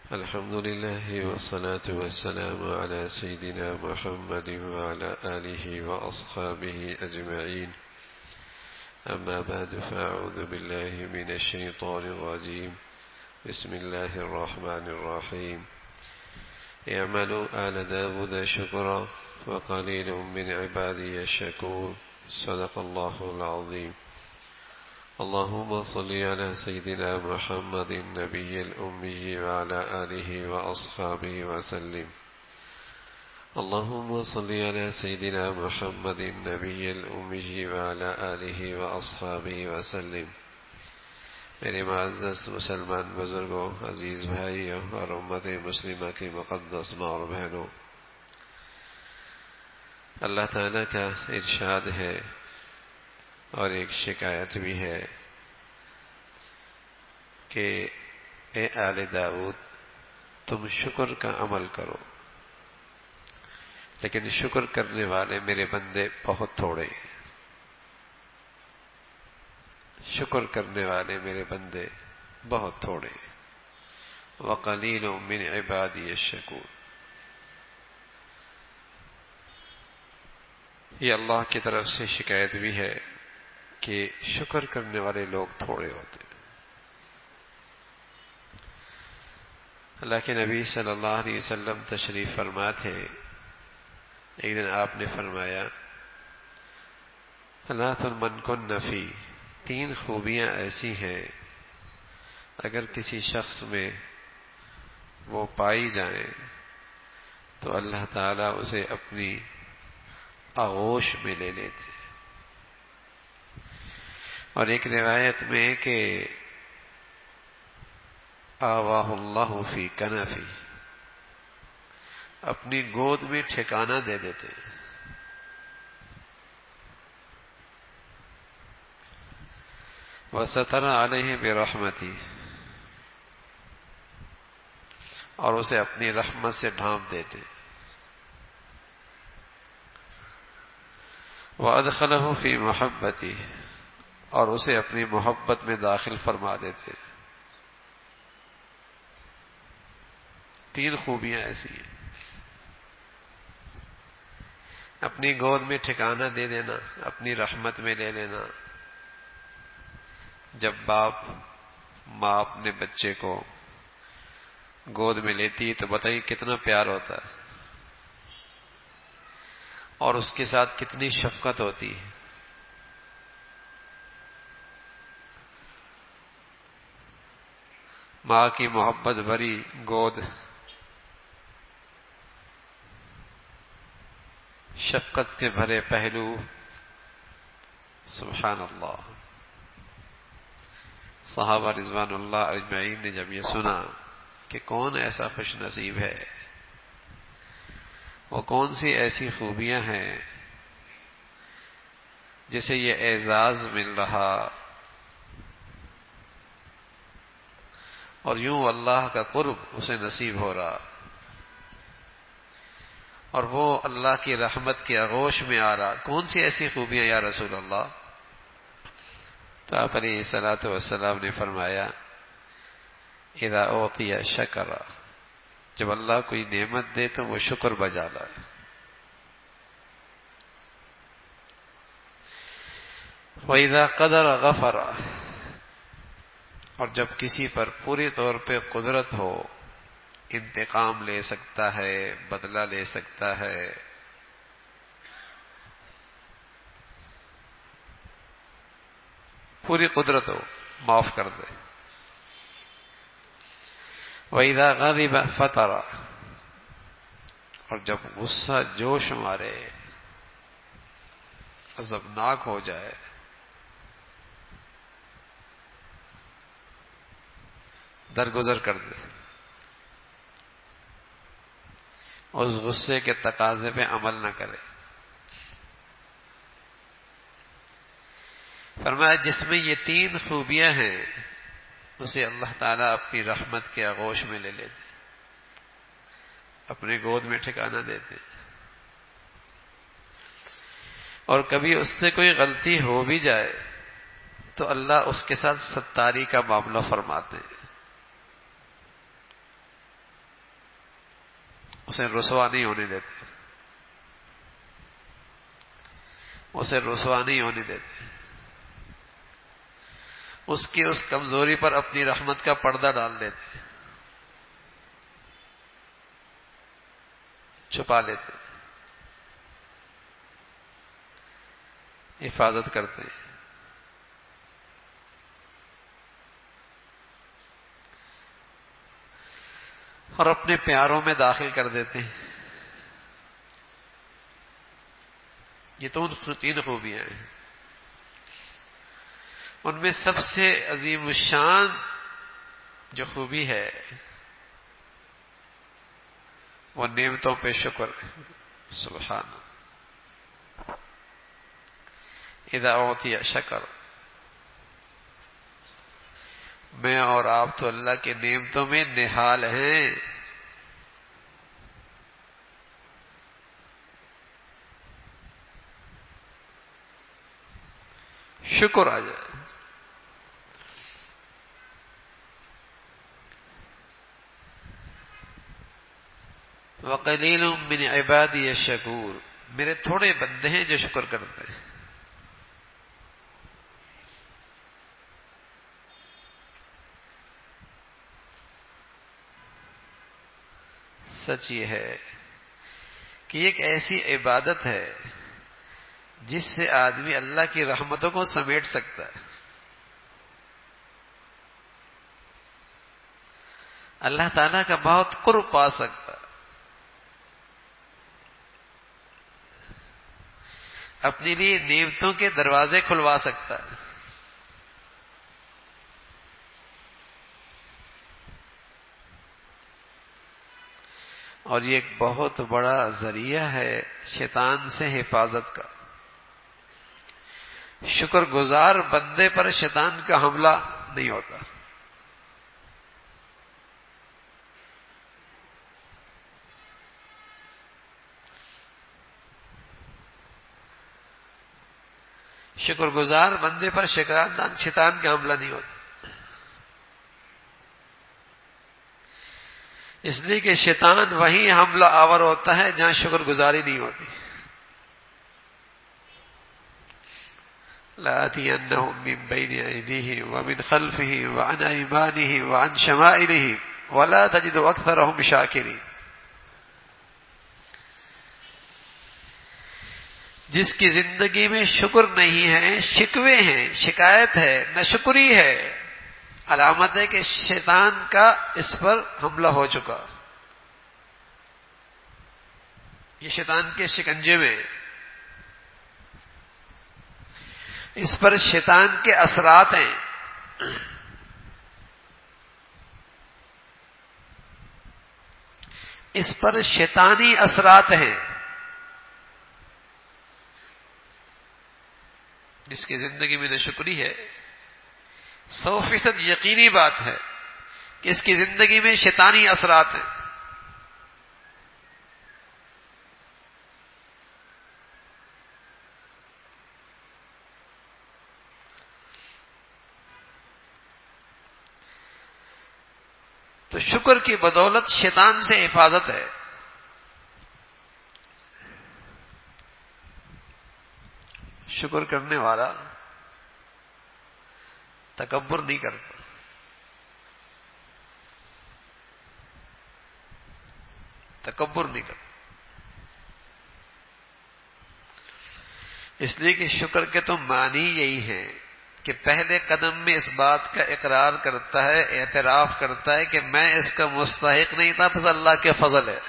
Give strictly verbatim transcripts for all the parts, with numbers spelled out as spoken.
الحمد لله والصلاة والسلام على سيدنا محمد وعلى آله وأصحابه أجمعين. أما بعد، فأعوذ بالله من الشيطان الرجيم. بسم الله الرحمن الرحيم. اعملوا آل داود شكرا وقليل من عبادي الشكور. صدق الله العظيم. اللهم صل على سيدنا محمد النبي الأمي وعلى آله وأصحابه وسلم. اللهم صل على سيدنا محمد النبي الأمي وعلى آله وأصحابه وسلم. میرے معزز مسلمان بزرگوں، عزیز بھائیوں اور امت مسلمہ کی مقدس ماں اور بہنوں، اللہ تعالیٰ کا ارشاد ہے اور ایک شکایت بھی ہے کہ اے آل داؤد، تم شکر کا عمل کرو، لیکن شکر کرنے والے میرے بندے بہت تھوڑے ہیں. شکر کرنے والے میرے بندے بہت تھوڑے ہیں. وَقَلِيلٌ مِّنْ عِبَادِيَ الشَّكُورُ. یہ اللہ کی طرف سے شکایت بھی ہے کہ شکر کرنے والے لوگ تھوڑے ہوتے ہیں. اللہ کے نبی صلی اللہ علیہ وسلم تشریف فرما تھے. ایک دن آپ نے فرمایا، ثلاث من کن فی، تین خوبیاں ایسی ہیں اگر کسی شخص میں وہ پائی جائیں تو اللہ تعالیٰ اسے اپنی آغوش میں لے لیتے. اور ایک روایت میں کہ آواہ اللہ فی کنفی، اپنی گود میں ٹھکانہ دے دیتے. وَسَتَرَ عَلَيْهِ بِرَحْمَتِهِ، اور اسے اپنی رحمت سے ڈھانپ دیتے. وَأَدْخَلَهُ فِي مَحَبَّتِهِ، اور اسے اپنی محبت میں داخل فرما دیتے. تین خوبیاں ایسی ہیں: اپنی گود میں ٹھکانہ دے دینا، اپنی رحمت میں لے لینا. جب باپ ماں اپنے بچے کو گود میں لیتی ہے تو بتائیے کتنا پیار ہوتا ہے اور اس کے ساتھ کتنی شفقت ہوتی ہے. ماں کی محبت بھری گود، شفقت کے بھرے پہلو، سبحان اللہ. صحابہ رضوان اللہ اجمعین نے جب یہ سنا کہ کون ایسا خوش نصیب ہے، وہ کون سی ایسی خوبیاں ہیں جسے یہ اعزاز مل رہا اور یوں اللہ کا قرب اسے نصیب ہو رہا اور وہ اللہ کی رحمت کی آغوش میں آ رہا، کون سی ایسی خوبیاں یا رسول اللہ؟ تو آپ علیہ الصلوۃ والسلام نے فرمایا، اذا اعطی شکر، جب اللہ کوئی نعمت دے تو وہ شکر بجا لائے. وَإِذَا قَدَرَ غَفَرَ، اور جب کسی پر پوری طور پہ قدرت ہو، انتقام لے سکتا ہے، بدلہ لے سکتا ہے، پوری قدرت ہو، معاف کر دے. وَإِذَا غَضِبَ فَطَرَ، اور جب غصہ جوش مارے، غضبناک ہو جائے، درگزر کر دے، اس غصے کے تقاضے پہ عمل نہ کرے. فرمایا جس میں یہ تین خوبیاں ہیں اسے اللہ تعالیٰ اپنی رحمت کے آغوش میں لے لیتے، اپنے گود میں ٹھکانہ دیتے. اور کبھی اس سے کوئی غلطی ہو بھی جائے تو اللہ اس کے ساتھ ستاری کا معاملہ فرماتے ہیں. اسے رسوا نہیں ہونے دیتے، اسے رسوا نہیں ہونے دیتے، اس کی اس کمزوری پر اپنی رحمت کا پردہ ڈال دیتے، چھپا لیتے، حفاظت کرتے ہیں۔ اور اپنے پیاروں میں داخل کر دیتے ہیں۔ یہ تو ان تین خوبیاں ہیں۔ ان میں سب سے عظیم الشان جو خوبی ہے وہ نعمتوں پہ شکر ہے۔ سبحان اللہ، اذا اعطی شکر۔ میں اور آپ تو اللہ کے نعمتوں میں نہال ہیں۔ شکر آ جائے۔ وَقَلِيلٌ مِّنْ عِبَادِيَ الشَّكُورُ، میرے تھوڑے بندے ہیں جو شکر کرتے ہیں۔ سچ یہ ہے کہ یہ ایک ایسی عبادت ہے جس سے آدمی اللہ کی رحمتوں کو سمیٹ سکتا ہے، اللہ تعالیٰ کا بہت قرب پا سکتا ہے، اپنے لیے نعمتوں کے دروازے کھلوا سکتا ہے۔ اور یہ ایک بہت بڑا ذریعہ ہے شیطان سے حفاظت کا۔ شکر گزار بندے پر شیطان کا حملہ نہیں ہوتا۔ شکر گزار بندے پر شیطان شیطان کا حملہ نہیں ہوتا، اس لیے کہ شیطان وہیں حملہ آور ہوتا ہے جہاں شکر گزاری نہیں ہوتی۔ لَآتِيَنَّهُم مِّن بَيْنِ أَيْدِيهِمْ وَمِنْ خَلْفِهِمْ وَعَنْ أَيْمَانِهِمْ وَعَنْ شَمَائِلِهِمْ وَلَا تَجِدُ أَكْثَرَهُمْ شَاكِرِينَ۔ جس کی زندگی میں شکر نہیں ہے، شکوے ہیں، شکایت ہے، ناشکری ہے، علامت ہے کہ شیطان کا اس پر حملہ ہو چکا، یہ شیطان کے شکنجے میں، اس پر شیطان کے اثرات ہیں۔ اس پر شیطانی اثرات ہیں۔ جس کی زندگی میں ناشکری ہے، سو فیصد یقینی بات ہے کہ اس کی زندگی میں شیطانی اثرات ہیں۔ تو شکر کی بدولت شیطان سے حفاظت ہے۔ شکر کرنے والا تکبر نہیں کرتا، تکبر نہیں کرتا، اس لیے کہ شکر کے تو معنی یہی ہے کہ پہلے قدم میں اس بات کا اقرار کرتا ہے، اعتراف کرتا ہے کہ میں اس کا مستحق نہیں تھا، بس اللہ کے فضل ہے۔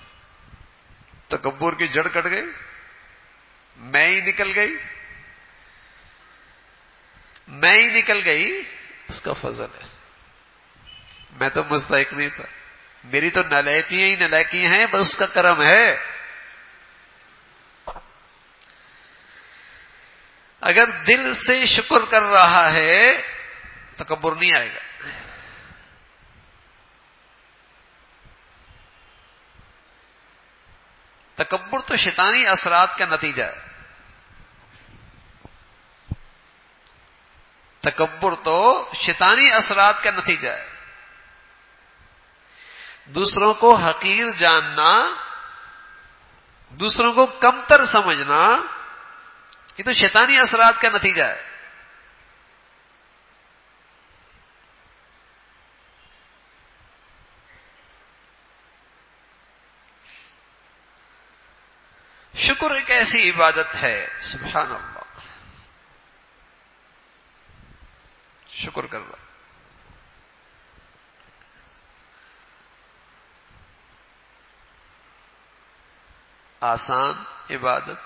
تکبر کی جڑ کٹ گئی، میں ہی نکل گئی، میں ہی نکل گئی، اس کا فضل ہے، میں تو مستحق نہیں تھا، میری تو نالائکیاں ہی نالائکیاں ہیں، بس اس کا کرم ہے۔ اگر دل سے شکر کر رہا ہے تکبر نہیں آئے گا۔ تکبر تو شیطانی اثرات کا نتیجہ ہے، تکبر تو شیطانی اثرات کا نتیجہ ہے۔ دوسروں کو حقیر جاننا، دوسروں کو کمتر سمجھنا، یہ تو شیطانی اثرات کا نتیجہ ہے. شکر ایک ایسی عبادت ہے، سبحان اللہ، شکر کرنا. آسان عبادت،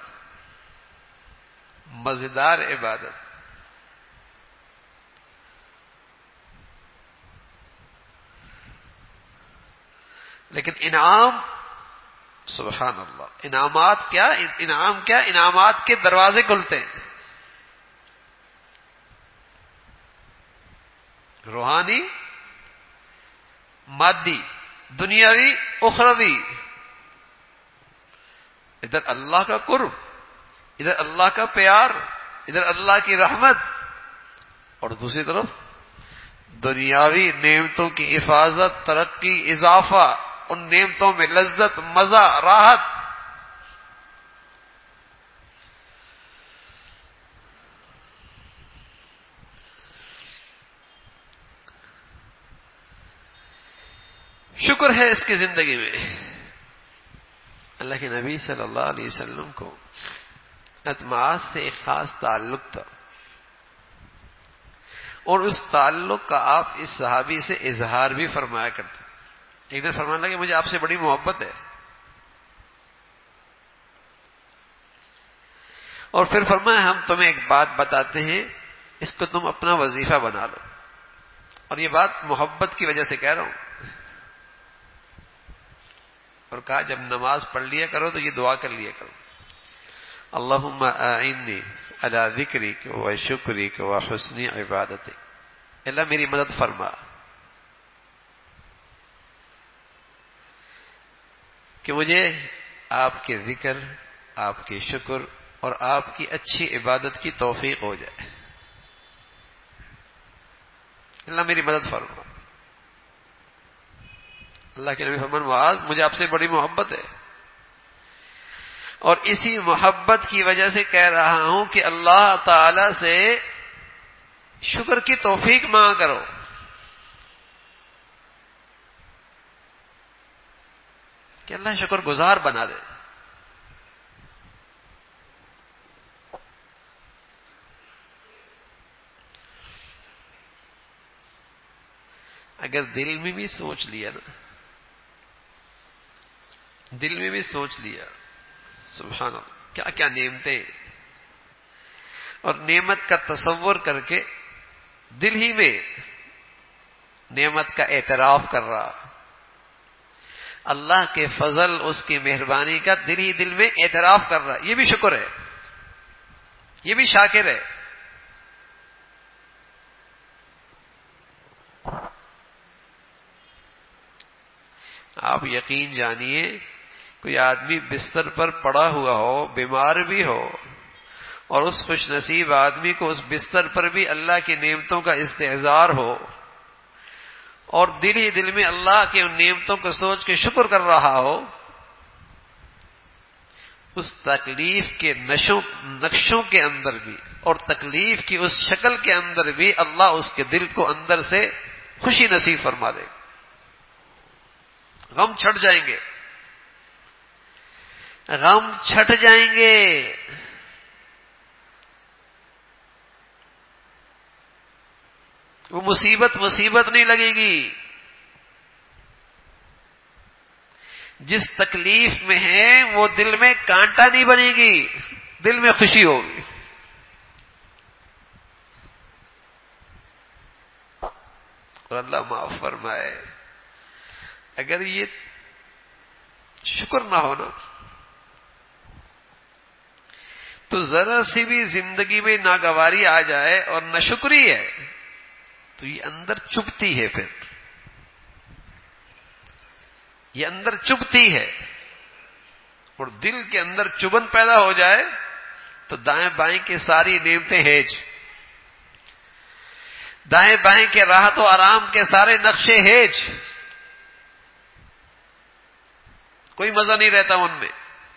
مزیدار عبادت. لیکن انعام، سبحان اللہ، انعامات کیا، انعام کیا، انعامات کے دروازے کھلتے ہیں. روحانی، مادی، دنیاوی، اخروی. ادھر اللہ کا قرب، ادھر اللہ کا پیار، ادھر اللہ کی رحمت، اور دوسری طرف دنیاوی نعمتوں کی حفاظت، ترقی، اضافہ، ان نعمتوں میں لذت، مزہ، راحت. شکر ہے اس کی زندگی میں. اللہ کے نبی صلی اللہ علیہ وسلم کو اعتماد سے ایک خاص تعلق تھا، اور اس تعلق کا آپ اس صحابی سے اظہار بھی فرمایا کرتے تھے. ایک دن فرمانے لگے مجھے آپ سے بڑی محبت ہے، اور پھر فرمایا ہم تمہیں ایک بات بتاتے ہیں، اس کو تم اپنا وظیفہ بنا لو. اور یہ بات محبت کی وجہ سے کہہ رہا ہوں. اور کہا جب نماز پڑھ لیا کرو تو یہ دعا کر لیا کرو، اللہم اعنی علی ذکرک و شکرک و حسن عبادتک. اللہ میری مدد فرما کہ مجھے آپ کے ذکر، آپ کے شکر اور آپ کی اچھی عبادت کی توفیق ہو جائے. اللہ میری مدد فرما. اللہ کے نبی فرمان معاذ مجھے آپ سے بڑی محبت ہے، اور اسی محبت کی وجہ سے کہہ رہا ہوں کہ اللہ تعالی سے شکر کی توفیق مانگا کرو. کہ اللہ شکر گزار بنا دے. اگر دل میں بھی سوچ لیا نا، دل میں بھی سوچ لیا، سبحان اللہ کیا کیا نعمتیں، اور نعمت کا تصور کر کے دل ہی میں نعمت کا اعتراف کر رہا، اللہ کے فضل، اس کی مہربانی کا دل ہی دل میں اعتراف کر رہا، یہ بھی شکر ہے، یہ بھی شاکر ہے. آپ یقین جانیے کوئی آدمی بستر پر پڑا ہوا ہو، بیمار بھی ہو، اور اس خوش نصیب آدمی کو اس بستر پر بھی اللہ کی نعمتوں کا استحضار ہو، اور دل ہی دل میں اللہ کی ان نعمتوں کو سوچ کے شکر کر رہا ہو، اس تکلیف کے نشوں نقشوں کے اندر بھی اور تکلیف کی اس شکل کے اندر بھی اللہ اس کے دل کو اندر سے خوشی نصیب فرما دے. غم چھٹ جائیں گے، غم چھٹ جائیں گے. وہ مصیبت مصیبت نہیں لگے گی. جس تکلیف میں ہے وہ دل میں کانٹا نہیں بنے گی، دل میں خوشی ہوگی. اور اللہ معاف فرمائے، اگر یہ شکر نہ ہونا تو ذرا سی بھی زندگی میں ناگواری آ جائے اور ناشکری ہے تو یہ اندر چبھتی ہے، پھر یہ اندر چبھتی ہے، اور دل کے اندر چبھن پیدا ہو جائے تو دائیں بائیں کی ساری نعمتیں ہیج، دائیں بائیں کے راحت و آرام کے سارے نقشے ہیج. کوئی مزہ نہیں رہتا ان میں.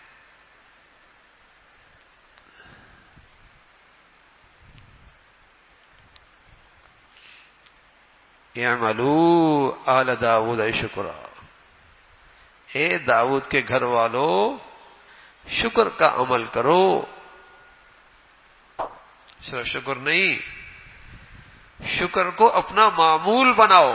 اعملوا آل داؤد شکرا، اے داؤد کے گھر والوں شکر کا عمل کرو. صرف شکر نہیں، شکر کو اپنا معمول بناؤ.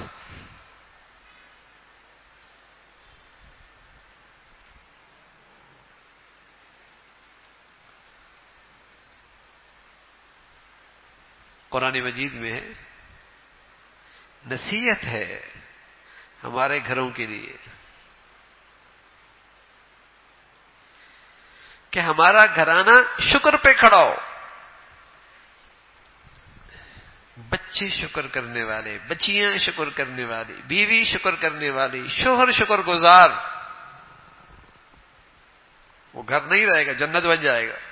قرآن مجید میں ہے، نصیحت ہے ہمارے گھروں کے لیے کہ ہمارا گھرانہ شکر پہ کھڑا ہو. بچے شکر کرنے والے، بچیاں شکر کرنے والی، بیوی شکر کرنے والی، شوہر شکر گزار، وہ گھر نہیں رہے گا، جنت بن جائے گا.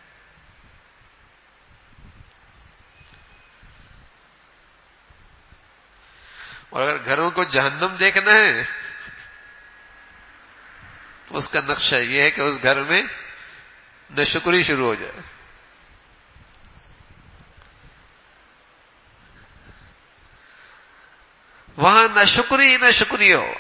اور اگر گھروں کو جہنم دیکھنا ہے تو اس کا نقشہ یہ ہے کہ اس گھر میں ناشکری شروع ہو جائے. وہاں نہ شکری نہ شکری ہو.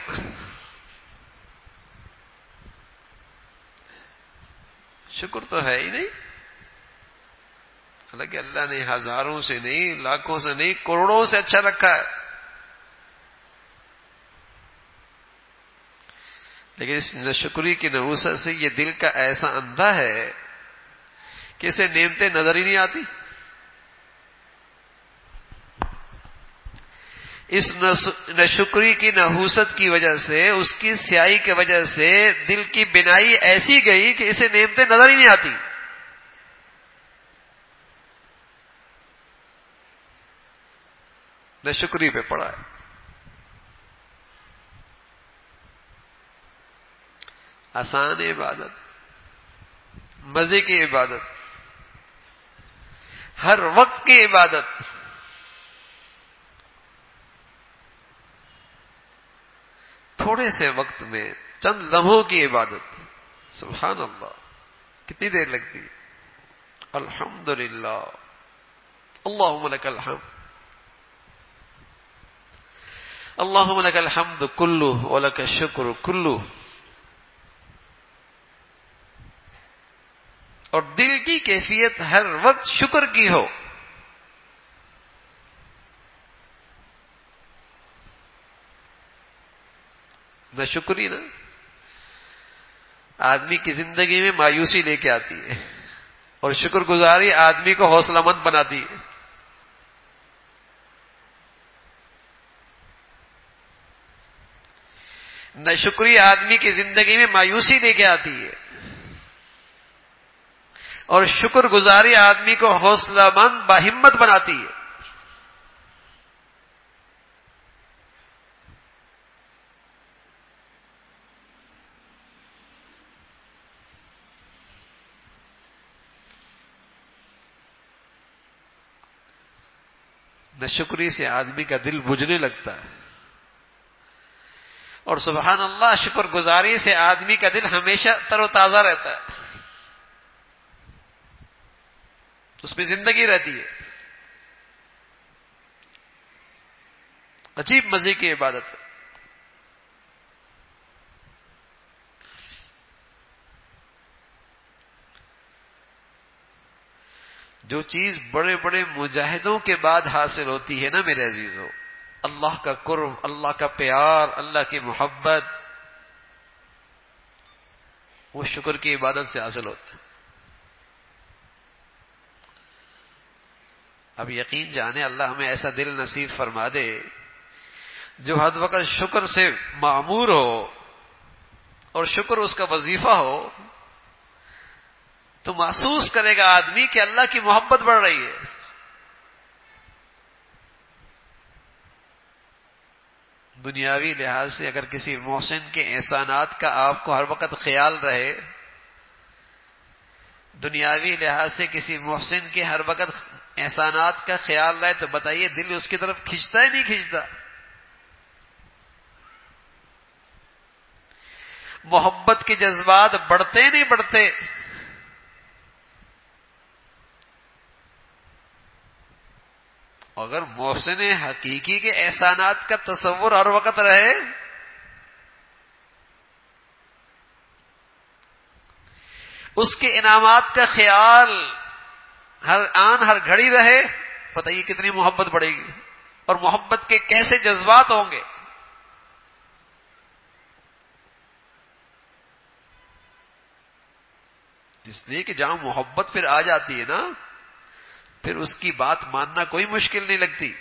شکر تو ہے ہی نہیں. حالانکہ اللہ نے ہزاروں سے نہیں، لاکھوں سے نہیں، کروڑوں سے اچھا رکھا ہے. لیکن اس ناشکری کی نحوست سے یہ دل کا ایسا اندھا ہے کہ اسے نعمتیں نظر ہی نہیں آتی. اس ناشکری کی نحوست کی وجہ سے، اس کی سیاہی کی وجہ سے دل کی بنائی ایسی گئی کہ اسے نعمتیں نظر ہی نہیں آتی. ناشکری پہ پڑا ہے. آسان عبادت، مزے کی عبادت، ہر وقت کی عبادت، تھوڑے سے وقت میں چند لمحوں کی عبادت. سبحان اللہ، کتنی دیر لگتی ہے. الحمدللہ، اللہم لک الحمد، اللہم لک الحمد کلہ ولک الشکر کلہ. اور دل کی کیفیت ہر وقت شکر کی ہو. نہ شکری نا آدمی کی زندگی میں مایوسی لے کے آتی ہے، اور شکر گزاری آدمی کو حوصلہ مند بناتی ہے. نہ شکری آدمی کی زندگی میں مایوسی لے کے آتی ہے، اور شکر گزاری آدمی کو حوصلہ مند باہمت بناتی ہے. ناشکری سے آدمی کا دل بجھنے لگتا ہے، اور سبحان اللہ شکر گزاری سے آدمی کا دل ہمیشہ تر و تازہ رہتا ہے، اس میں زندگی رہتی ہے. عجیب مزے کی عبادت ہے. جو چیز بڑے بڑے مجاہدوں کے بعد حاصل ہوتی ہے نا میرے عزیزو، اللہ کا قرب، اللہ کا پیار، اللہ کی محبت، وہ شکر کی عبادت سے حاصل ہوتا ہے. اب یقین جانے اللہ ہمیں ایسا دل نصیب فرما دے جو ہر وقت شکر سے معمور ہو اور شکر اس کا وظیفہ ہو، تو محسوس کرے گا آدمی کہ اللہ کی محبت بڑھ رہی ہے. دنیاوی لحاظ سے اگر کسی محسن کے احسانات کا آپ کو ہر وقت خیال رہے، دنیاوی لحاظ سے کسی محسن کے ہر وقت احسانات کا خیال رہے، تو بتائیے دل اس کی طرف کھنچتا ہے نہیں کھنچتا؟ محبت کے جذبات بڑھتے نہیں بڑھتے؟ اگر محسن حقیقی کے احسانات کا تصور ہر وقت رہے، اس کے انعامات کا خیال ہر آن ہر گھڑی رہے، بتائیے کتنی محبت بڑھے گی اور محبت کے کیسے جذبات ہوں گے۔ اس لیے کہ جہاں محبت پھر آ جاتی ہے نا، پھر اس کی بات ماننا کوئی مشکل نہیں لگتی۔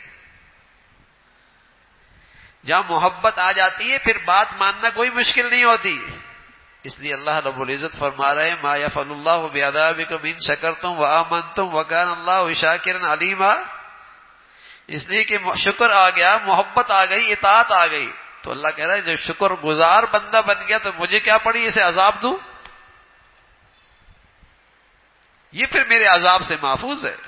جہاں محبت آ جاتی ہے پھر بات ماننا کوئی مشکل نہیں ہوتی۔ اس لیے اللہ رب العزت فرما رہے ہیں ما یفعل اللہ بعذابکم ان شکرتم وآمنتم وکان اللہ شاکرا علیما۔ اس لیے کہ شکر آ گیا، محبت آ گئی، اطاعت آ گئی، تو اللہ کہہ رہا ہے جو شکر گزار بندہ بن گیا تو مجھے کیا پڑی اسے عذاب دوں؟ یہ پھر میرے عذاب سے محفوظ ہے۔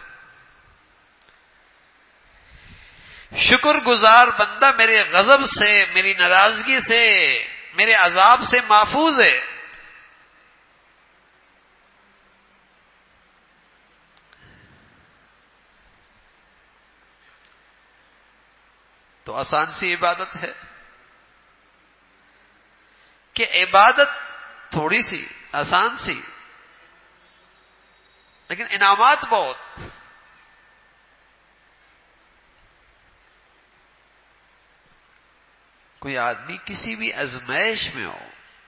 شکر گزار بندہ میرے غضب سے، میری ناراضگی سے، میرے عذاب سے محفوظ ہے۔ تو آسان سی عبادت ہے کہ عبادت تھوڑی سی آسان سی، لیکن انعامات بہت۔ کوئی آدمی کسی بھی آزمائش میں ہو،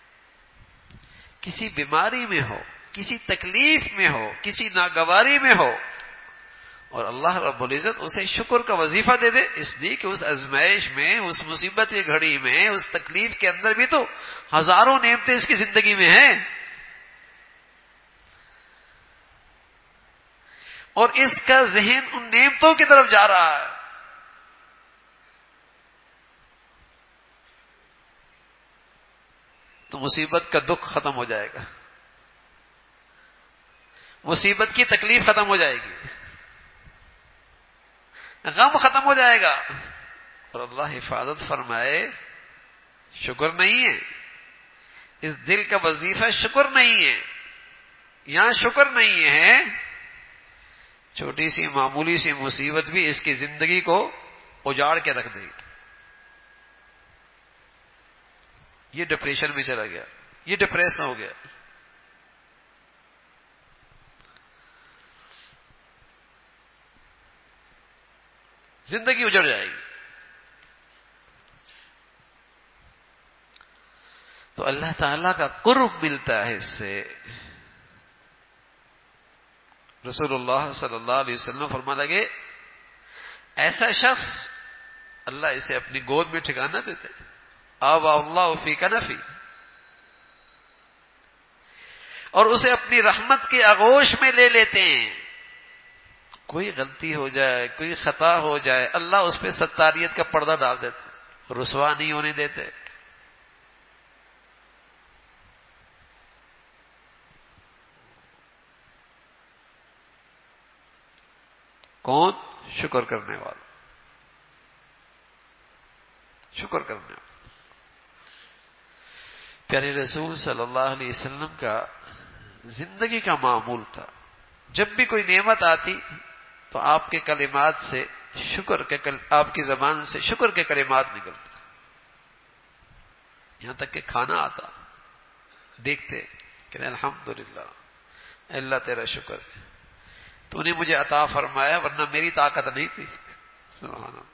کسی بیماری میں ہو، کسی تکلیف میں ہو، کسی ناگواری میں ہو، اور اللہ رب العزت اسے شکر کا وظیفہ دے دے، اس لیے کہ اس آزمائش میں، اس مصیبت کی گھڑی میں، اس تکلیف کے اندر بھی تو ہزاروں نعمتیں اس کی زندگی میں ہیں، اور اس کا ذہن ان نعمتوں کی طرف جا رہا ہے، تو مصیبت کا دکھ ختم ہو جائے گا، مصیبت کی تکلیف ختم ہو جائے گی، غم ختم ہو جائے گا، اور اللہ حفاظت فرمائے شکر نہیں ہے، اس دل کا وظیفہ شکر نہیں ہے، یہاں شکر نہیں ہے، چھوٹی سی معمولی سی مصیبت بھی اس کی زندگی کو اجاڑ کے رکھ دے گی۔ یہ ڈپریشن میں چلا گیا، یہ ڈپریس ہو گیا، زندگی اجڑ جائے گی۔ تو اللہ تعالی کا قرب ملتا ہے اس سے۔ رسول اللہ صلی اللہ علیہ وسلم فرمانے لگے ایسا شخص اللہ اسے اپنی گود میں ٹھکانہ دیتے، آوا اللہ فی کنفی، اور اسے اپنی رحمت کی آغوش میں لے لیتے ہیں۔ کوئی غلطی ہو جائے، کوئی خطا ہو جائے، اللہ اس پہ ستاریت کا پردہ ڈال دیتے، رسوا نہیں ہونے دیتے۔ کون؟ شکر کرنے والا، شکر کرنے والا۔ پیارے رسول صلی اللہ علیہ وسلم کا زندگی کا معمول تھا، جب بھی کوئی نعمت آتی تو آپ کے کلمات سے شکر کے کل آپ کی زبان سے شکر کے کلمات نکلتے، یہاں تک کہ کھانا آتا دیکھتے کہ الحمدللہ، اللہ تیرا شکر ہے، تو نے مجھے عطا فرمایا ورنہ میری طاقت نہیں تھی۔ سبحان اللہ،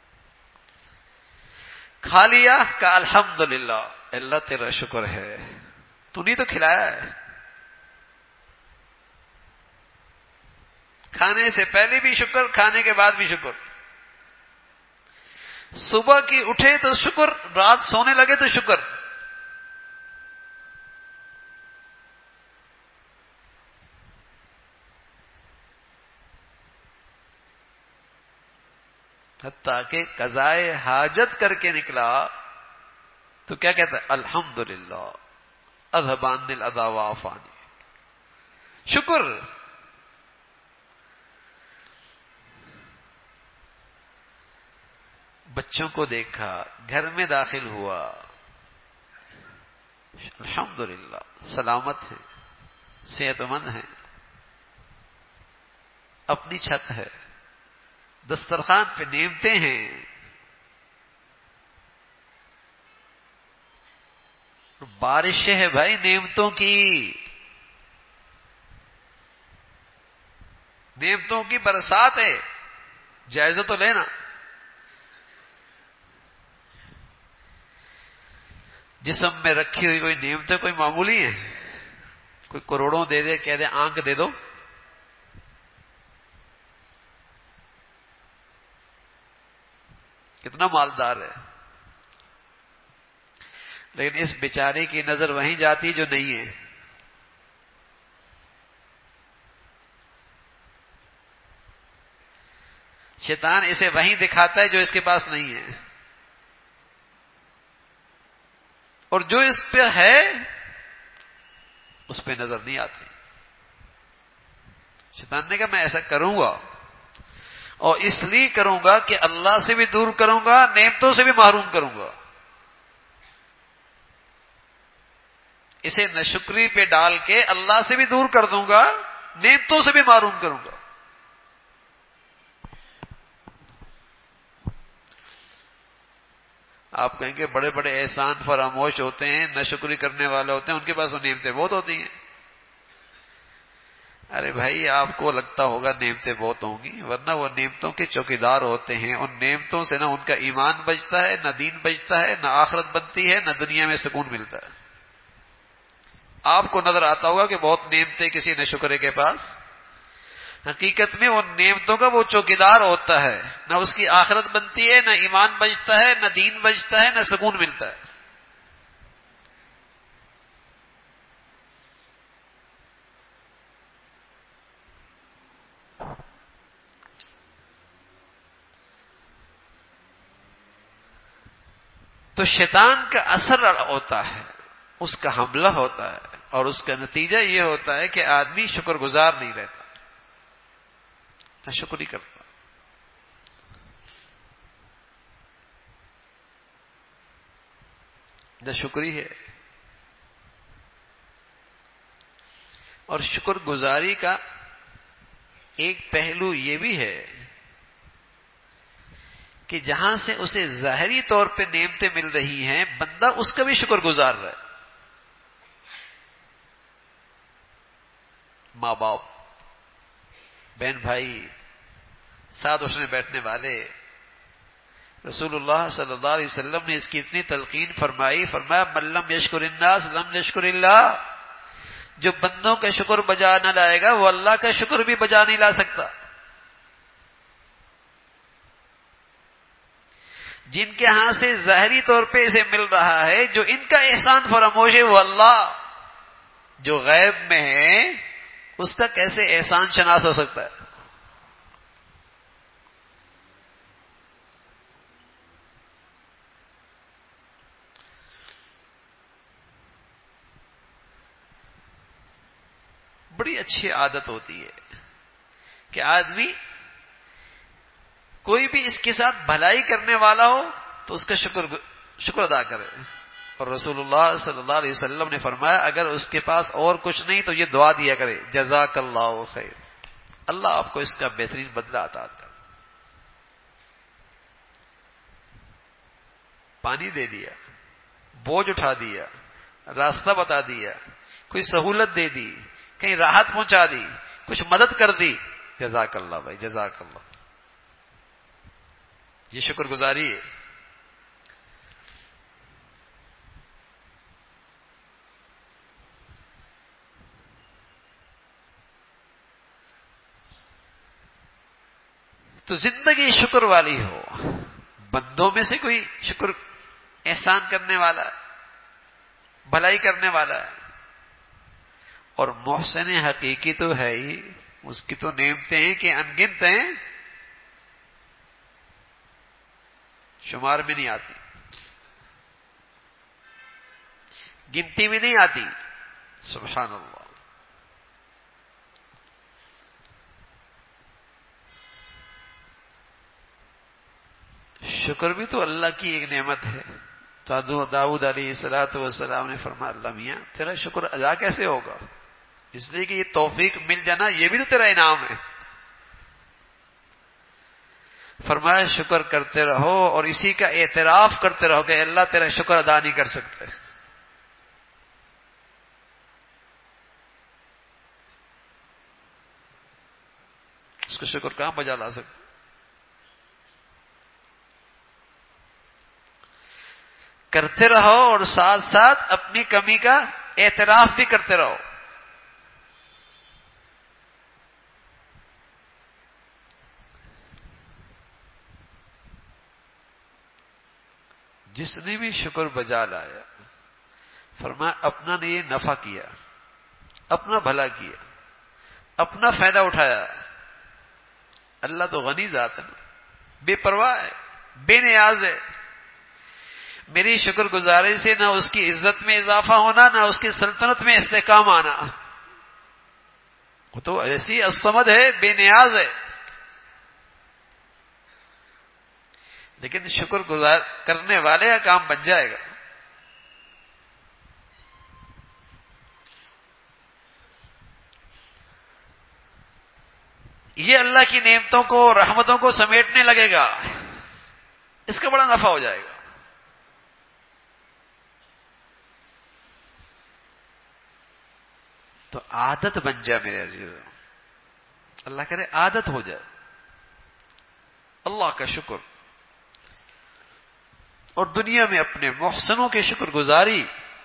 کھا لیا کہ الحمدللہ، اللہ تیرا شکر ہے، تو نے تو کھلایا ہے۔ کھانے سے پہلے بھی شکر، کھانے کے بعد بھی شکر، صبح کی اٹھے تو شکر، رات سونے لگے تو شکر۔ حتیٰ کہ قضائے حاجت کر کے نکلا تو کیا کہتا ہے؟ الحمدللہ اذهبان الاذى وعافانی، شکر۔ بچوں کو دیکھا، گھر میں داخل ہوا، الحمدللہ سلامت ہیں، صحت مند ہیں، اپنی چھت ہے، دسترخوان پہ نعمتیں ہیں. بارش ہے بھائی نعمتوں کی، نعمتوں کی برسات ہے، جائزہ تو لینا. جسم میں رکھی ہوئی کوئی نعمتیں کوئی معمولی ہیں؟ کوئی کروڑوں دے دے کہہ دے آنکھ دے دو، کتنا مالدار ہے، لیکن اس بیچارے کی نظر وہیں جاتی جو نہیں ہے. شیطان اسے وہیں دکھاتا ہے جو اس کے پاس نہیں ہے، اور جو اس پہ ہے اس پہ نظر نہیں آتی. شیطان نے کہا میں ایسا کروں گا، اور اس لیے کروں گا کہ اللہ سے بھی دور کروں گا، نعمتوں سے بھی محروم کروں گا. اسے ناشکری پہ ڈال کے اللہ سے بھی دور کر دوں گا، نعمتوں سے بھی محروم کروں گا. آپ کہیں گے بڑے بڑے احسان فراموش ہوتے ہیں، ناشکری کرنے والے ہوتے ہیں، ان کے پاس وہ نعمتیں بہت ہوتی ہیں. ارے بھائی آپ کو لگتا ہوگا نعمتیں بہت ہوں گی، ورنہ وہ نعمتوں کے چوکیدار ہوتے ہیں. ان نعمتوں سے نہ ان کا ایمان بچتا ہے، نہ دین بچتا ہے، نہ آخرت بنتی ہے، نہ دنیا میں سکون ملتا ہے. آپ کو نظر آتا ہوگا کہ بہت نعمتیں کسی ناشکرے کے پاس، حقیقت میں ان نعمتوں کا وہ چوکیدار ہوتا ہے. نہ اس کی آخرت بنتی ہے، نہ ایمان بچتا ہے، نہ دین بچتا ہے، نہ سکون ملتا ہے. تو شیطان کا اثر ہوتا ہے، اس کا حملہ ہوتا ہے، اور اس کا نتیجہ یہ ہوتا ہے کہ آدمی شکر گزار نہیں رہتا، نہ شکر ہی کرتا. نہ شکری ہے. اور شکر گزاری کا ایک پہلو یہ بھی ہے کہ جہاں سے اسے ظاہری طور پہ نعمتیں مل رہی ہیں، بندہ اس کا بھی شکر گزار رہا ہے. ماں باپ، بہن بھائی، ساتھ اٹھنے بیٹھنے والے. رسول اللہ صلی اللہ علیہ وسلم نے اس کی اتنی تلقین فرمائی، فرمایا من لم یشکر الناس لم یشکر اللہ. جو بندوں کا شکر بجا نہ لائے گا وہ اللہ کا شکر بھی بجا نہیں لا سکتا. جن کے ہاں سے ظاہری طور پہ اسے مل رہا ہے، جو ان کا احسان فراموش ہے، وہ اللہ جو غیب میں ہے اس کا کیسے احسان شناس ہو سکتا ہے؟ بڑی اچھی عادت ہوتی ہے کہ آدمی کوئی بھی اس کے ساتھ بھلائی کرنے والا ہو تو اس کا شکر شکر ادا کرے. اور رسول اللہ صلی اللہ علیہ وسلم نے فرمایا اگر اس کے پاس اور کچھ نہیں تو یہ دعا دیا کرے، جزاک اللہ خیر، اللہ آپ کو اس کا بہترین بدلہ عطا کرے. پانی دے دیا، بوجھ اٹھا دیا، راستہ بتا دیا، کوئی سہولت دے دی، کہیں راحت پہنچا دی، کچھ مدد کر دی، جزاک اللہ بھائی، جزاک اللہ. یہ شکر گزاری ہے. تو زندگی شکر والی ہو، بندوں میں سے کوئی شکر احسان کرنے والا ہے، بھلائی کرنے والا ہے. اور محسن حقیقی تو ہے ہی، اس کی تو نعمتیں ہیں کہ انگنت ہیں، شمار میں نہیں آتی، گنتی میں نہیں آتی. سبحان اللہ. شکر بھی تو اللہ کی ایک نعمت ہے. تو داؤد علیہ الصلوۃ والسلام نے فرمایا اللہ میاں تیرا شکر ادا کیسے ہوگا؟ اس لیے کہ یہ توفیق مل جانا یہ بھی تو تیرا انعام ہے۔ فرمایا شکر کرتے رہو اور اسی کا اعتراف کرتے رہو کہ اللہ تیرا شکر ادا نہیں کر سکتے۔ اس کا شکر کہاں بجا لا سکتے؟ کرتے رہو اور ساتھ ساتھ اپنی کمی کا اعتراف بھی کرتے رہو۔ جس نے بھی شکر بجا لایا فرمایا اپنا نے یہ نفع کیا، اپنا بھلا کیا، اپنا فائدہ اٹھایا۔ اللہ تو غنی ذات ہے، بے پرواہ ہے، بے نیاز ہے۔ میری شکر گزاری سے نہ اس کی عزت میں اضافہ ہونا نہ اس کی سلطنت میں استحکام آنا۔ وہ تو ایسی الصمد ہے، بے نیاز ہے، لیکن شکر گزار کرنے والے کا کام بن جائے گا۔ یہ اللہ کی نعمتوں کو رحمتوں کو سمیٹنے لگے گا، اس کا بڑا نفع ہو جائے گا۔ تو عادت بن جائے میرے عزیز، اللہ کرے عادت ہو جائے اللہ کا شکر، اور دنیا میں اپنے محسنوں کے شکر گزاری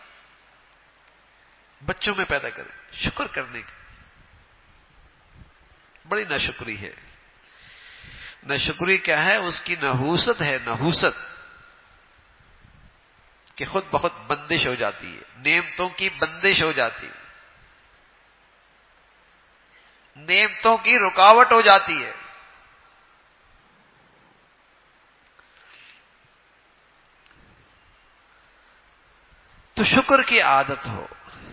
بچوں میں پیدا کرے۔ شکر کرنے کی بڑی ناشکری ہے۔ ناشکری کیا ہے؟ اس کی نحوست ہے، نحوست کہ خود بخود بندش ہو جاتی ہے، نعمتوں کی بندش ہو جاتی ہے، نعمتوں کی رکاوٹ ہو جاتی ہے۔ تو شکر کی عادت ہو۔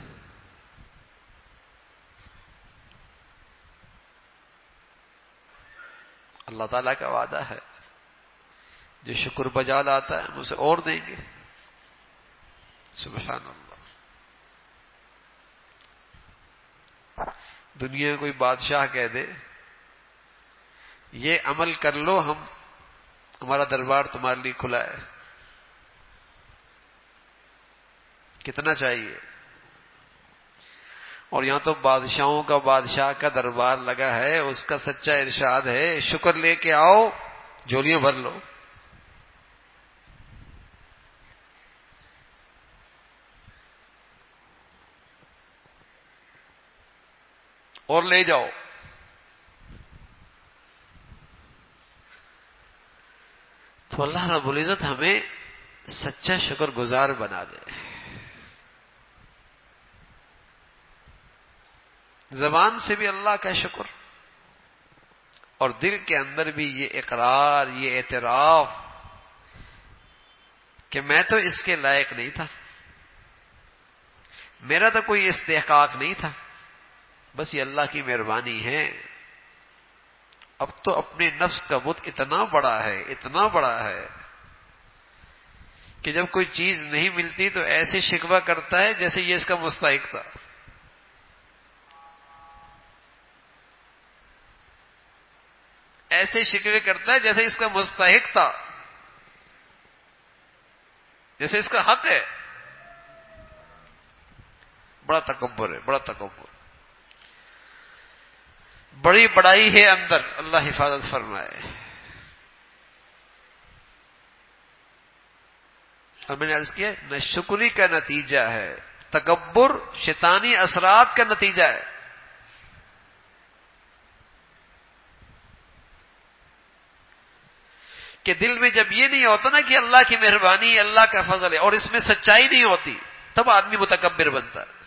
اللہ تعالیٰ کا وعدہ ہے جو شکر بجا لاتا ہے ہم اسے اور دیں گے۔ سبحان اللہ۔ دنیا کوئی بادشاہ کہہ دے یہ عمل کر لو، ہم ہمارا دربار تمہارے لیے کھلا ہے، کتنا چاہیے؟ اور یہاں تو بادشاہوں کا بادشاہ کا دربار لگا ہے، اس کا سچا ارشاد ہے شکر لے کے آؤ جھولیاں بھر لو۔ اور لے جاؤ۔ تو اللہ رب العزت ہمیں سچا شکر گزار بنا دے۔ زبان سے بھی اللہ کا شکر اور دل کے اندر بھی یہ اقرار، یہ اعتراف کہ میں تو اس کے لائق نہیں تھا، میرا تو کوئی استحقاق نہیں تھا، بس یہ اللہ کی مہربانی ہے۔ اب تو اپنے نفس کا بت اتنا بڑا ہے، اتنا بڑا ہے کہ جب کوئی چیز نہیں ملتی تو ایسے شکوہ کرتا ہے جیسے یہ اس کا مستحق تھا۔ ایسے شکوے کرتا ہے جیسے اس کا مستحق تھا، جیسے اس کا حق ہے۔ بڑا تکبر ہے، بڑا تکبر، بڑی بڑائی ہے اندر، اللہ حفاظت فرمائے۔ اور میں نے عرض کیا ناشکری کا نتیجہ ہے، تکبر شیطانی اثرات کا نتیجہ ہے۔ کہ دل میں جب یہ نہیں ہوتا نا کہ اللہ کی مہربانی، اللہ کا فضل ہے، اور اس میں سچائی نہیں ہوتی، تب آدمی متکبر بنتا ہے۔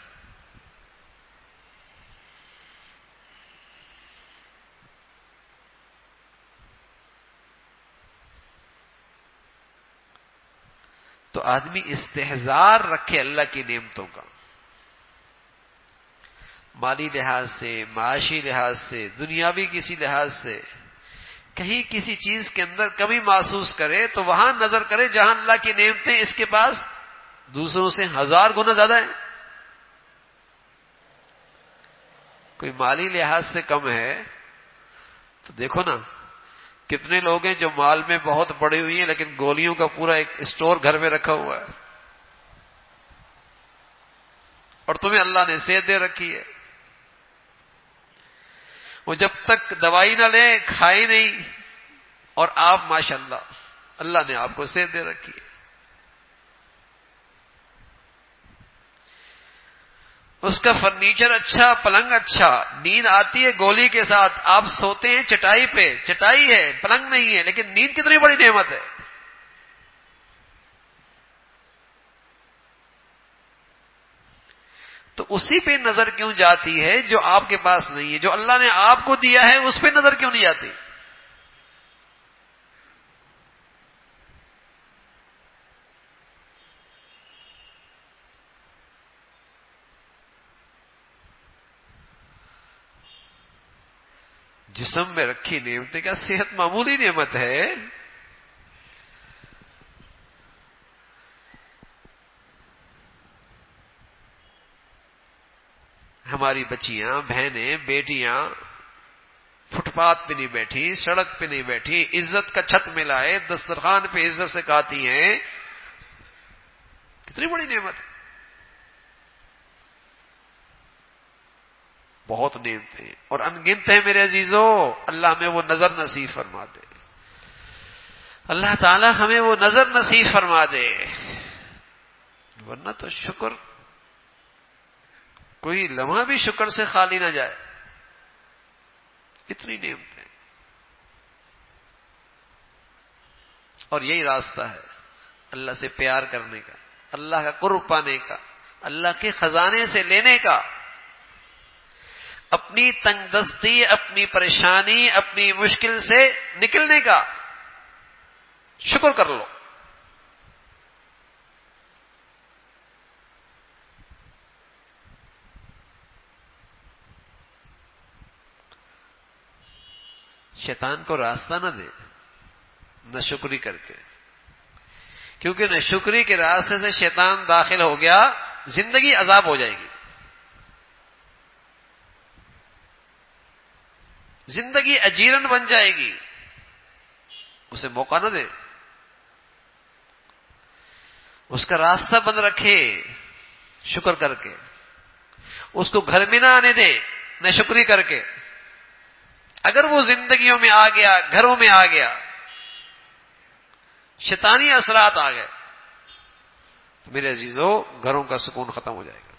تو آدمی استحضار رکھے اللہ کی نعمتوں کا، مالی لحاظ سے، معاشی لحاظ سے، دنیاوی کسی لحاظ سے، کہیں کسی چیز کے اندر کمی محسوس کرے تو وہاں نظر کرے جہاں اللہ کی نعمتیں اس کے پاس دوسروں سے ہزار گنا زیادہ ہیں. کوئی مالی لحاظ سے کم ہے تو دیکھو نا کتنے لوگ ہیں جو مال میں بہت بڑے ہوئی ہیں لیکن گولیوں کا پورا ایک اسٹور گھر میں رکھا ہوا ہے, اور تمہیں اللہ نے صحت دے رکھی ہے. وہ جب تک دوائی نہ لے کھائے نہیں, اور آپ ماشاءاللہ اللہ نے آپ کو صحت دے رکھی ہے. اس کا فرنیچر اچھا, پلنگ اچھا, نیند آتی ہے گولی کے ساتھ, آپ سوتے ہیں چٹائی پہ, چٹائی ہے پلنگ نہیں ہے, لیکن نیند کتنی بڑی نعمت ہے. تو اسی پہ نظر کیوں جاتی ہے جو آپ کے پاس نہیں ہے؟ جو اللہ نے آپ کو دیا ہے اس پہ نظر کیوں نہیں جاتی؟ جسم میں رکھی نعمتیں کیا صحت معمولی نعمت ہے؟ ہماری بچیاں, بہنیں, بیٹیاں فٹ پاتھ پہ نہیں بیٹھی, سڑک پہ نہیں بیٹھی, عزت کا چھت ملا ہے, دسترخوان پہ عزت سے کھاتی ہیں. کتنی بڑی نعمت ہے. بہت نعمتیں ہیں اور انگنت ہیں میرے عزیزو. اللہ ہمیں وہ نظر نصیب فرما دے, اللہ تعالی ہمیں وہ نظر نصیب فرما دے, ورنہ تو شکر کوئی لمحہ بھی شکر سے خالی نہ جائے. اتنی نعمتیں. اور یہی راستہ ہے اللہ سے پیار کرنے کا, اللہ کا قرب پانے کا, اللہ کے خزانے سے لینے کا. اپنی تنگ دستی, اپنی پریشانی, اپنی مشکل سے نکلنے کا. شکر کر لو. شیطان کو راستہ نہ دے نہ شکری کر کے, کیونکہ نہ شکری کے راستے سے شیطان داخل ہو گیا زندگی عذاب ہو جائے گی. زندگی اجیرن بن جائے گی. اسے موقع نہ دے, اس کا راستہ بند رکھے شکر کر کے. اس کو گھر میں نہ آنے دے نہ شکری کر کے. اگر وہ زندگیوں میں آ گیا, گھروں میں آ گیا, شیطانی اثرات آ گئے, تو میرے عزیزو گھروں کا سکون ختم ہو جائے گا.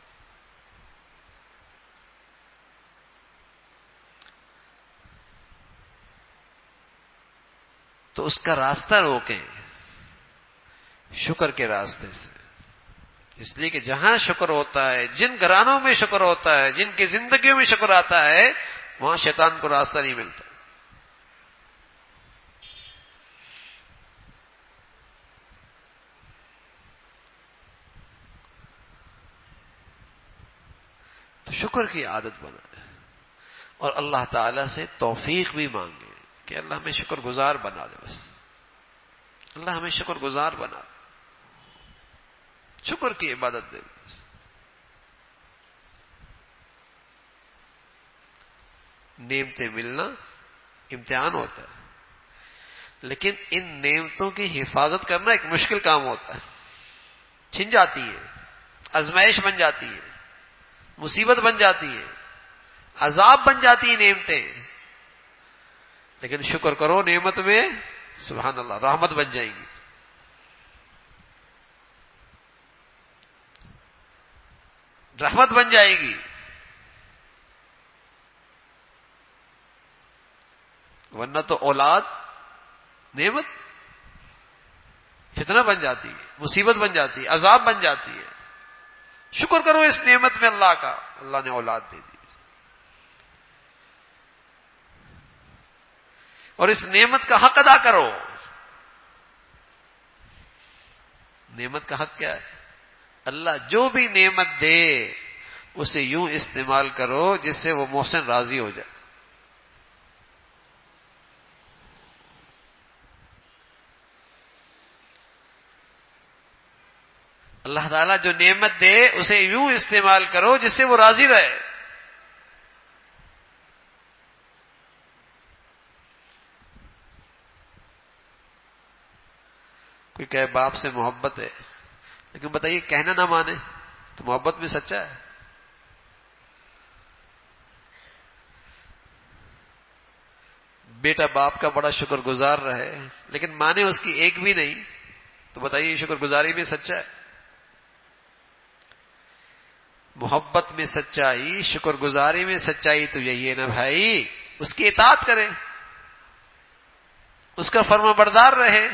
تو اس کا راستہ روکیں شکر کے راستے سے. اس لیے کہ جہاں شکر ہوتا ہے, جن گھرانوں میں شکر ہوتا ہے, جن کی زندگیوں میں شکر آتا ہے, وہاں شیطان کو راستہ نہیں ملتا. تو شکر کی عادت بنائے اور اللہ تعالی سے توفیق بھی مانگے کہ اللہ ہمیں شکر گزار بنا دے. بس اللہ ہمیں شکر گزار بنا دے, شکر کی عبادت دے. بس نعمتیں ملنا امتحان ہوتا ہے, لیکن ان نعمتوں کی حفاظت کرنا ایک مشکل کام ہوتا ہے. چھن جاتی ہے, آزمائش بن جاتی ہے, مصیبت بن جاتی ہے, عذاب بن جاتی ہیں نعمتیں. لیکن شکر کرو نعمت میں, سبحان اللہ, رحمت بن جائیں گی. رحمت بن جائے گی. ورنہ تو اولاد نعمت فتنہ بن جاتی ہے, مصیبت بن جاتی ہے, عذاب بن جاتی ہے. شکر کرو اس نعمت میں اللہ کا, اللہ نے اولاد دے دی. اور اس نعمت کا حق ادا کرو. نعمت کا حق کیا ہے؟ اللہ جو بھی نعمت دے اسے یوں استعمال کرو جس سے وہ محسن راضی ہو جائے. اللہ تعالیٰ جو نعمت دے اسے یوں استعمال کرو جس سے وہ راضی رہے. کوئی کہے باپ سے محبت ہے، لیکن بتائیے کہنا نہ مانے تو محبت میں سچا ہے؟ بیٹا باپ کا بڑا شکر گزار رہے لیکن مانے اس کی ایک بھی نہیں تو بتائیے شکر گزاری میں سچا ہے؟ محبت میں سچائی، شکر گزاری میں سچائی تو یہی ہے نا بھائی، اس کی اطاعت کرے، اس کا فرما بردار رہے.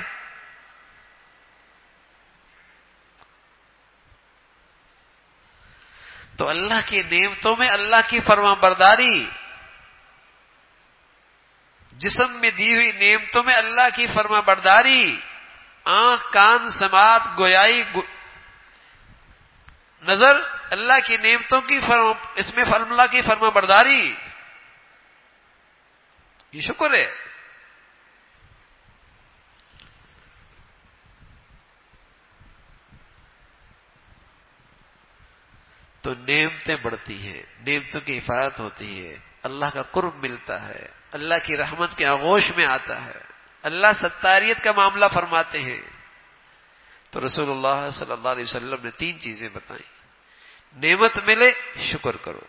تو اللہ کی نعمتوں میں اللہ کی فرما برداری، جسم میں دی ہوئی نعمتوں میں اللہ کی فرما برداری، آنکھ کان سماعت گویائی گو... نظر اللہ کی نعمتوں کی فرما، اس میں اللہ کی فرما برداری، یہ شکر ہے. تو نعمتیں بڑھتی ہیں، نعمتوں کی حفاظت ہوتی ہے، اللہ کا قرب ملتا ہے، اللہ کی رحمت کے آغوش میں آتا ہے، اللہ ستاریت کا معاملہ فرماتے ہیں. تو رسول اللہ صلی اللہ علیہ وسلم نے تین چیزیں بتائیں. نعمت ملے شکر کرو،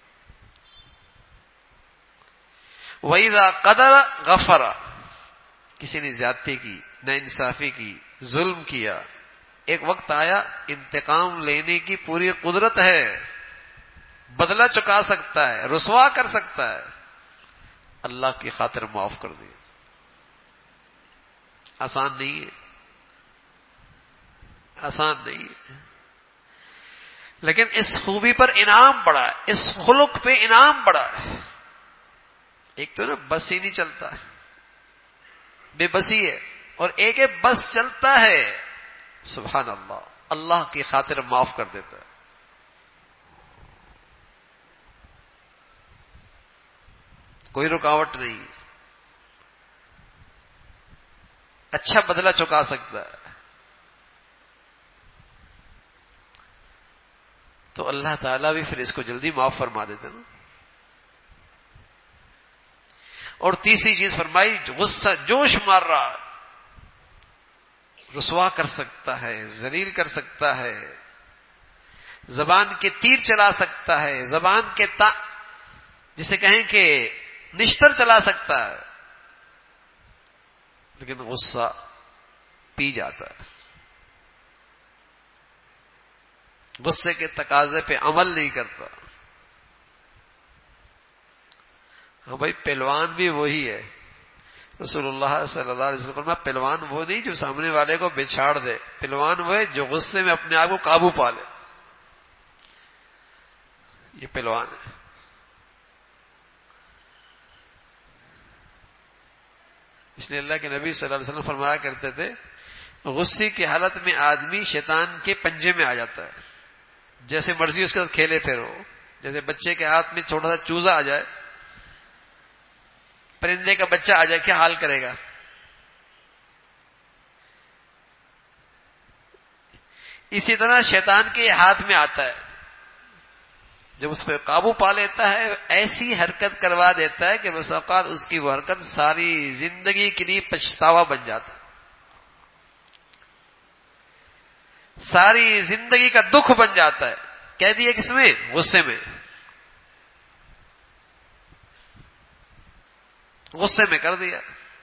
وَإِذَا قَدَرَ غَفَرَ، کسی نے زیادتی کی، ناانصافی کی، ظلم کیا، ایک وقت آیا انتقام لینے کی پوری قدرت ہے، بدلہ چکا سکتا ہے، رسوا کر سکتا ہے، اللہ کی خاطر معاف کر دے. آسان نہیں ہے، آسان نہیں ہے، لیکن اس خوبی پر انعام بڑا ہے، اس خلق پہ انعام بڑا ہے. ایک تو نا بس ہی نہیں چلتا، بے بسی ہے، اور ایک ہے بس چلتا ہے، سبحان اللہ، اللہ کی خاطر معاف کر دیتا ہے. کوئی رکاوٹ نہیں، اچھا بدلہ چکا سکتا ہے. تو اللہ تعالیٰ بھی پھر اس کو جلدی معاف فرما دیتے نا. اور تیسری چیز فرمائی، غصہ جوش مار رہا، رسوا کر سکتا ہے، ذلیل کر سکتا ہے، زبان کے تیر چلا سکتا ہے، زبان کے تا جسے کہیں کہ نشتر چلا سکتا ہے، لیکن غصہ پی جاتا ہے، غصے کے تقاضے پہ عمل نہیں کرتا. ہاں بھائی، پہلوان بھی وہی ہے. رسول اللہ صلی اللہ علیہ وسلم فرمایا پہلوان وہ نہیں جو سامنے والے کو بچھاڑ دے، پہلوان وہ ہے جو غصے میں اپنے آپ کو قابو پا لے، یہ پہلوان ہے. اس لیے اللہ کے نبی صلی اللہ علیہ وسلم فرمایا کرتے تھے غصے کی حالت میں آدمی شیطان کے پنجے میں آ جاتا ہے، جیسے مرضی اس کے ساتھ کھیلے پھرو. جیسے بچے کے ہاتھ میں چھوٹا سا چوزا آ جائے، پرندے کا بچہ آ جائے، کیا حال کرے گا؟ اسی طرح شیطان کے ہاتھ میں آتا ہے، جب اس پہ قابو پا لیتا ہے ایسی حرکت کروا دیتا ہے کہ بس اوقات اس کی وہ حرکت ساری زندگی کے لیے پچھتاوا بن جاتا ہے، ساری زندگی کا دکھ بن جاتا ہے. کہہ دیا کس میں؟ غصے میں. غصے میں کر دیا.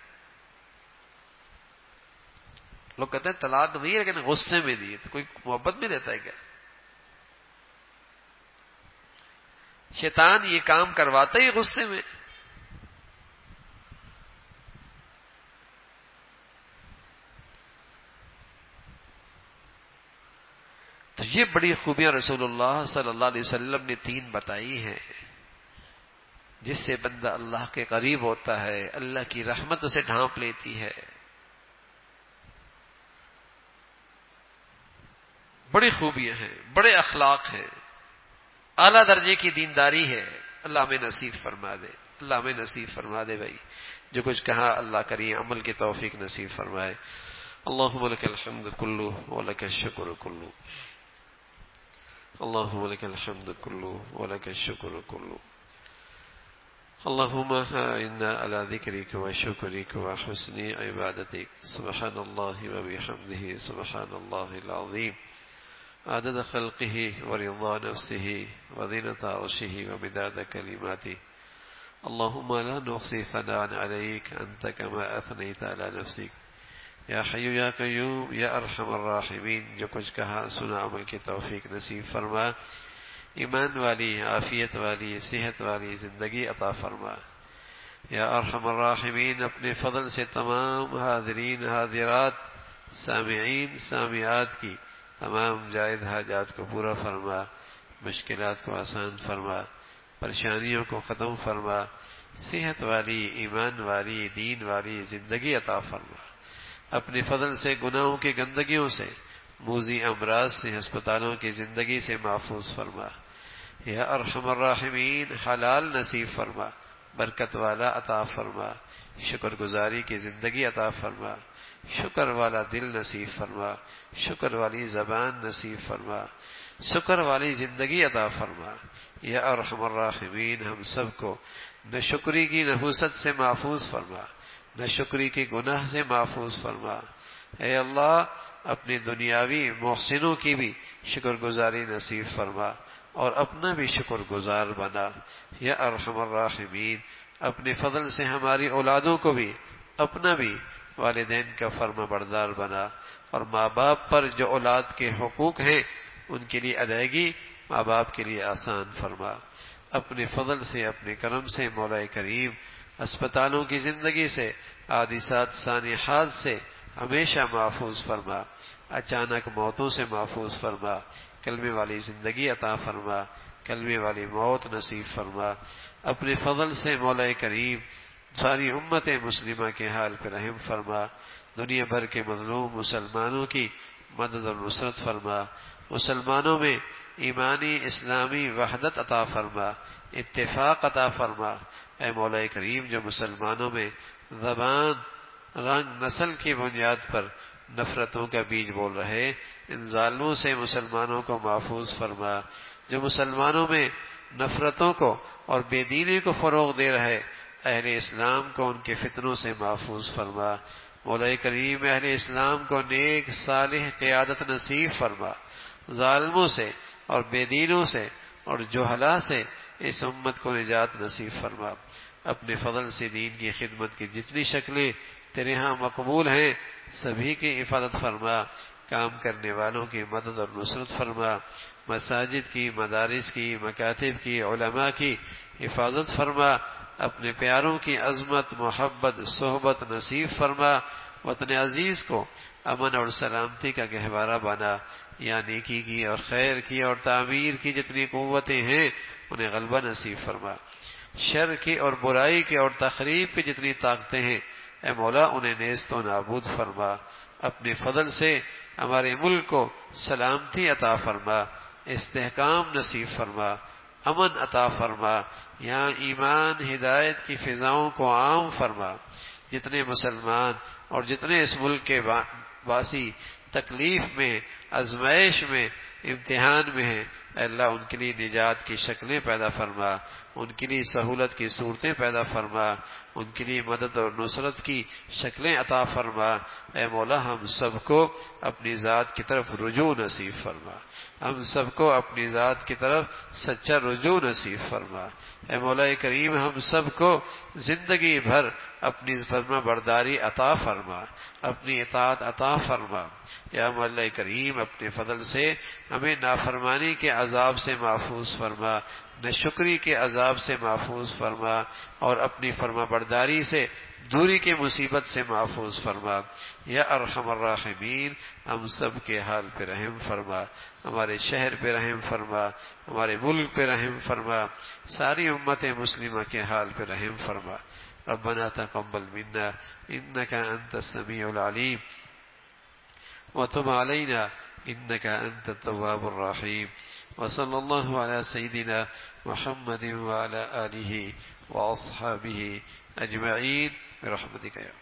لوگ کہتے ہیں طلاق نہیں ہے لیکن غصے میں دی، تو کوئی محبت میں دیتا ہے کیا؟ شیطان یہ کام کرواتا ہی غصے میں. تو یہ بڑی خوبیاں رسول اللہ صلی اللہ علیہ وسلم نے تین بتائی ہیں، جس سے بندہ اللہ کے قریب ہوتا ہے، اللہ کی رحمت اسے ڈھانپ لیتی ہے. بڑی خوبیاں ہیں، بڑے اخلاق ہیں، اعلیٰ درجے کی دینداری ہے. اللہ ہمیں نصیب فرما دے، اللہ ہمیں نصیب فرما دے. بھائی جو کچھ کہا اللہ کریے عمل کی توفیق نصیب فرمائے. اللہم لک الحمد کلہ ولک الشکر کلہ. اللهم لك الحمد كله ولك الشكر كله. اللهم إنا على ذكرك وشكرك وحسن عبادتك. سبحان الله وبحمده سبحان الله العظيم عدد خلقه ورضا نفسه وزنة عرشه ومداد كلماته. اللهم لا نحصي ثناء عليك أنت كما أثنيت على نفسك. یا حی یا قیوم یا ارحم الراحمین، جو کچھ کہا سنا عمل کی توفیق نصیب فرما، ایمان والی عافیت والی صحت والی زندگی عطا فرما. یا ارحم الراحمین، اپنے فضل سے تمام حاضرین حاضرات سامعین سامعات کی تمام جائز حاجات کو پورا فرما، مشکلات کو آسان فرما، پریشانیوں کو ختم فرما، صحت والی ایمان والی دین والی زندگی عطا فرما. اپنے فضل سے گناہوں کی گندگیوں سے، موذی امراض سے، ہسپتالوں کی زندگی سے محفوظ فرما. یا ارحم الراحمین، حلال نصیب فرما، برکت والا عطا فرما، شکر گزاری کی زندگی عطا فرما، شکر والا دل نصیب فرما، شکر والی زبان نصیب فرما، شکر والی زندگی عطا فرما. یا ارحم الراحمین، ہم سب کو نہ شکری کی نحوست سے محفوظ فرما، نہ شکری کے گناہ سے محفوظ فرما. اے اللہ، اپنی دنیاوی محسنوں کی بھی شکر گزاری نصیب فرما اور اپنا بھی شکر گزار بنا. یا ارحم الراحمین، اپنے فضل سے ہماری اولادوں کو بھی اپنا بھی والدین کا فرما بردار بنا، اور ماں باپ پر جو اولاد کے حقوق ہیں ان کے لیے ادائیگی ماں باپ کے لیے آسان فرما. اپنے فضل سے اپنے کرم سے مولا کریم اسپتالوں کی زندگی سے، حادثات سانحات سے ہمیشہ محفوظ فرما، اچانک موتوں سے محفوظ فرما، کلمے والی زندگی عطا فرما، کلمے والی موت نصیب فرما. اپنے فضل سے مولا کریم ساری امت مسلمہ کے حال پہ رحم فرما. دنیا بھر کے مظلوم مسلمانوں کی مدد اور نصرت فرما. مسلمانوں میں ایمانی اسلامی وحدت عطا فرما، اتفاق عطا فرما. اے مولا کریم، جو مسلمانوں میں زبان رنگ نسل کی بنیاد پر نفرتوں کا بیج بول رہے، ان ظالموں سے مسلمانوں کو محفوظ فرما. جو مسلمانوں میں نفرتوں کو اور بے دینی کو فروغ دے رہے اہل اسلام کو ان کے فتنوں سے محفوظ فرما. مولا کریم، اہل اسلام کو نیک صالح قیادت نصیب فرما. ظالموں سے اور بے دینوں سے اور جہلا سے اس امت کو نجات نصیب فرما. اپنے فضل سے دین کی خدمت کی جتنی شکلیں تیرے ہاں مقبول ہیں سبھی کی حفاظت فرما. کام کرنے والوں کی مدد اور نصرت فرما. مساجد کی، مدارس کی، مکاتب کی، علماء کی حفاظت فرما. اپنے پیاروں کی عظمت محبت صحبت نصیب فرما. وطن عزیز کو امن اور سلامتی کا گہوارہ بنا. یا نیکی کی اور خیر کی اور تعمیر کی جتنی قوتیں ہیں انہیں غلبہ نصیب فرما. شر کی اور برائی کی اور تخریب کی جتنی طاقتیں ہیں اے مولا انہیں نیست و نابود فرما. اپنے فضل سے ہمارے ملک کو سلامتی عطا فرما، استحکام نصیب فرما، امن عطا فرما. یہاں ایمان ہدایت کی فضاؤں کو عام فرما. جتنے مسلمان اور جتنے اس ملک کے واسی تکلیف میں، آزمائش میں، امتحان میں ہیں اے اللہ ان کے لیے نجات کی شکلیں پیدا فرما، ان کے لیے سہولت کی صورتیں پیدا فرما، ان کے لیے مدد اور نصرت کی شکلیں عطا فرما. اے مولا ہم سب کو اپنی ذات کی طرف رجوع نصیب فرما. ہم سب کو اپنی ذات کی طرف سچا رجوع نصیب فرما. اے مولا کریم ہم سب کو زندگی بھر اپنی فرما برداری عطا فرما، اپنی اطاعت عطا فرما. یا مولا کریم اپنے فضل سے ہمیں نافرمانی کے عذاب سے محفوظ فرما، ناشکری کے عذاب سے محفوظ فرما، اور اپنی فرما برداری سے دوری کے مصیبت سے محفوظ فرما. یا ارحم الراحمین ہم سب کے حال پہ رحم فرما. ہمارے شہر پہ رحم فرما، ہمارے ملک پہ رحم فرما، ساری امت مسلمہ کے حال پہ رحم فرما. ربنا تقبل منا انك انت السميع العليم وتب علينا انك انت التواب الرحيم. وصلى الله على سيدنا محمد وعلى آله وأصحابه أجمعين برحمتك يا